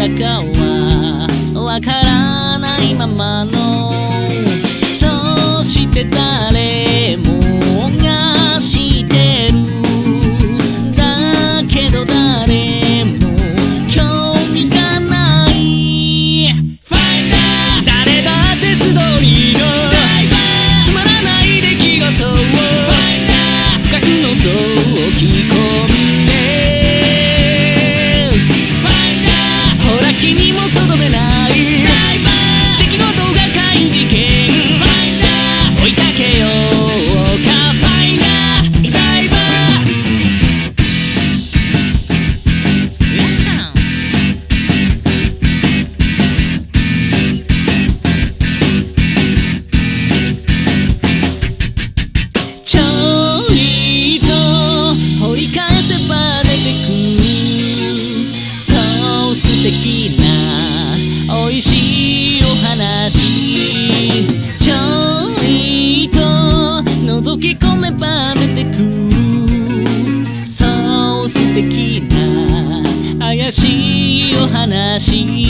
だかはわからないままの、そして誰もが知ってる、だけど誰も興味がない。ファイター、誰だって素通りのつまらない出来事を深く覗き込んで、ほら君もとどめない出来事が怪事件、追いかけようかファイナーダイバー。ちょいと掘り返せば出てくる、そう素敵な美味しいお話、ちょいと覗き込めば出てくる、そう素敵な怪しいお話。